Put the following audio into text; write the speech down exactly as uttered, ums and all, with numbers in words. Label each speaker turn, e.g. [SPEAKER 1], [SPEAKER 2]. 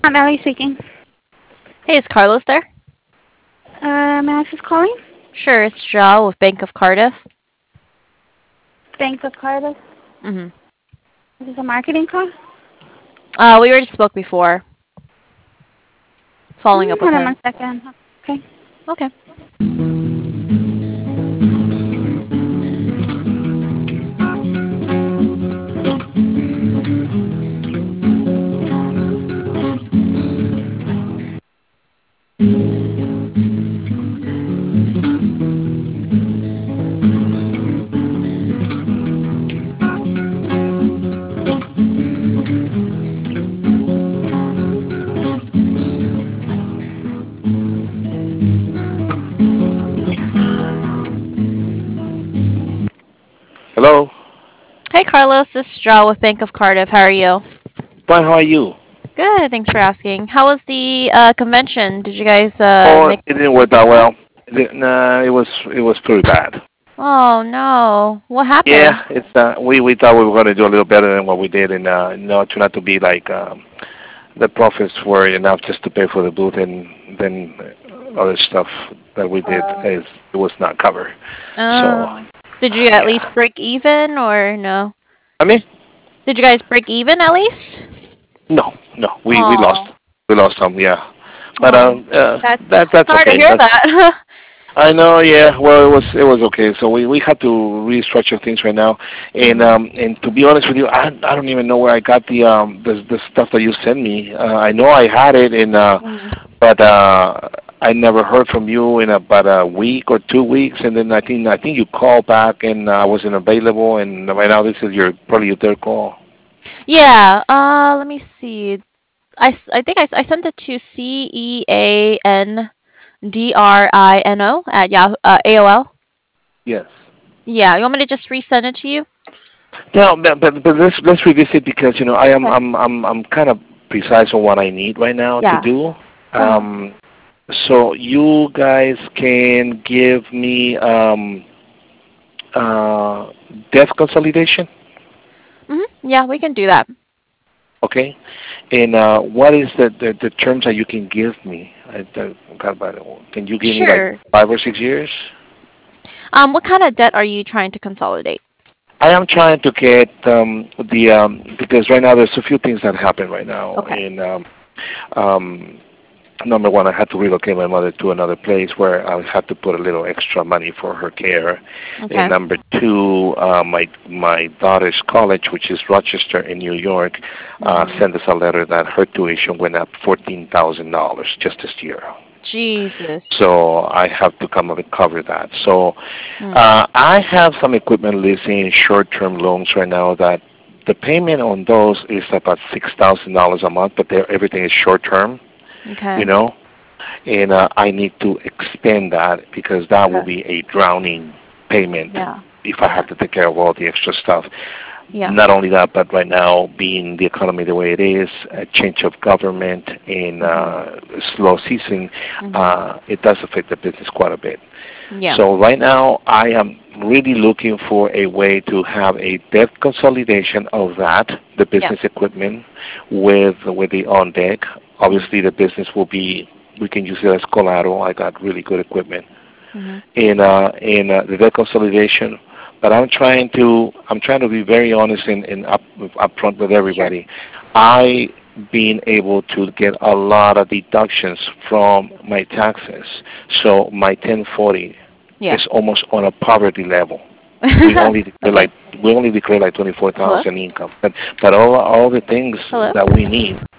[SPEAKER 1] Ellie speaking.
[SPEAKER 2] Hey, is Carlos there?
[SPEAKER 1] Uh, may I ask who's calling?
[SPEAKER 2] Sure, it's Joe with Bank of Cardiff.
[SPEAKER 1] Bank of Cardiff.
[SPEAKER 2] Mhm.
[SPEAKER 1] Is this a marketing call?
[SPEAKER 2] Uh, we already spoke before. Following
[SPEAKER 1] Mm,
[SPEAKER 2] up with
[SPEAKER 1] hold on one
[SPEAKER 2] him.
[SPEAKER 1] second. Okay.
[SPEAKER 2] Okay.
[SPEAKER 3] Hello.
[SPEAKER 2] Hey, Carlos, this is Joe with Bank of Cardiff. How are you?
[SPEAKER 3] Fine. How are you?
[SPEAKER 2] Good. Thanks for asking. How was the uh, convention? Did you guys uh,
[SPEAKER 3] Oh,
[SPEAKER 2] make?
[SPEAKER 3] it didn't work that well. It didn't, nah, it was it was pretty bad.
[SPEAKER 2] Oh no! What
[SPEAKER 3] Yeah,
[SPEAKER 2] happened?
[SPEAKER 3] it's uh, we we thought we were going to do a little better than what we did, and uh, no, it turned out to be like um, the profits were enough just to pay for the booth, and then other stuff that we did
[SPEAKER 2] Uh,
[SPEAKER 3] is it was not covered. So
[SPEAKER 2] uh, did you at least
[SPEAKER 3] yeah,
[SPEAKER 2] break even, or no?
[SPEAKER 3] I mean,
[SPEAKER 2] Did you guys break even at least?
[SPEAKER 3] no, no, we we lost
[SPEAKER 2] Oh,
[SPEAKER 3] we lost some, yeah, but
[SPEAKER 2] oh,
[SPEAKER 3] um, uh,
[SPEAKER 2] that's
[SPEAKER 3] that that's
[SPEAKER 2] sorry to
[SPEAKER 3] okay.
[SPEAKER 2] hear
[SPEAKER 3] That's
[SPEAKER 2] that.
[SPEAKER 3] I know, yeah. Well, it was it was okay. So we we had to restructure things right now, and
[SPEAKER 2] Mhm.
[SPEAKER 3] um and to be honest with you, I I don't even know where I got the um the the stuff that you sent me. Uh, I know I had it in uh
[SPEAKER 2] Mhm.
[SPEAKER 3] but uh I never heard from you in about a week or two weeks, and then I think I think you called back and I wasn't available, and right now this is your probably your third call.
[SPEAKER 2] Yeah. Uh, let me see. I, s- I think I, s- I sent it to C E A N D R I N O at Yahoo, uh, A O L.
[SPEAKER 3] Yes.
[SPEAKER 2] Yeah. You want me to just resend it to you?
[SPEAKER 3] No, but but, but let's let's revisit because you know I am
[SPEAKER 2] Okay.
[SPEAKER 3] I'm I'm I'm kind of precise on what I need right now to
[SPEAKER 2] Yeah.
[SPEAKER 3] do.
[SPEAKER 2] Uh huh.
[SPEAKER 3] Um, so you guys can give me um, uh, debt consolidation,
[SPEAKER 2] Mhm. Yeah, we can do that.
[SPEAKER 3] okay? And uh, what is the, the the terms that you can give me? I, I forgot about it. Can you give me like
[SPEAKER 2] Sure.
[SPEAKER 3] five or six years?
[SPEAKER 2] Um, what kind of debt are you trying to consolidate?
[SPEAKER 3] I am trying to get um, the um, because right now there's a few things that happen right now,
[SPEAKER 2] Okay.
[SPEAKER 3] and um, um, number one, I had to relocate my mother to another place where I had to put a little extra money for her care.
[SPEAKER 2] Okay.
[SPEAKER 3] And number two, uh, my my daughter's college, which is Rochester in New York, uh,
[SPEAKER 2] Mhm.
[SPEAKER 3] sent us a letter that her tuition went up fourteen thousand dollars just this year.
[SPEAKER 2] Jesus.
[SPEAKER 3] So I have to come up and cover that. So
[SPEAKER 2] Mm.
[SPEAKER 3] uh, I have some equipment leasing short-term loans right now that the payment on those is about six thousand dollars a month, but they're- everything is short-term,
[SPEAKER 2] Okay.
[SPEAKER 3] you know, and uh, I need to expand that because that will
[SPEAKER 2] Okay.
[SPEAKER 3] be a drowning payment
[SPEAKER 2] Yeah.
[SPEAKER 3] if I
[SPEAKER 2] Yeah.
[SPEAKER 3] have to take care of all the extra stuff.
[SPEAKER 2] Yeah.
[SPEAKER 3] Not only that, but right now, being the economy the way it is, a change of government and
[SPEAKER 2] Mhm.
[SPEAKER 3] uh, slow season,
[SPEAKER 2] Mhm.
[SPEAKER 3] uh, it does affect the business quite a bit.
[SPEAKER 2] Yeah.
[SPEAKER 3] So right now, I am really looking for a way to have a debt consolidation of that, the
[SPEAKER 2] Yeah.
[SPEAKER 3] business equipment, with with the on deck.
[SPEAKER 2] Mhm.
[SPEAKER 3] Obviously, the business will be we can use it as collateral. I got really good equipment
[SPEAKER 2] Mhm.
[SPEAKER 3] in uh, in uh, the debt consolidation. But I'm trying to I'm trying to be very honest and, and up upfront with
[SPEAKER 2] Sure.
[SPEAKER 3] everybody. I being able to get a lot of deductions from my taxes, so my ten forty
[SPEAKER 2] Yeah.
[SPEAKER 3] is almost on a poverty level. We only declare
[SPEAKER 2] Okay.
[SPEAKER 3] like we only declare like twenty four
[SPEAKER 2] Hello.
[SPEAKER 3] thousand income, but but all all the things
[SPEAKER 2] Hello.
[SPEAKER 3] that we need.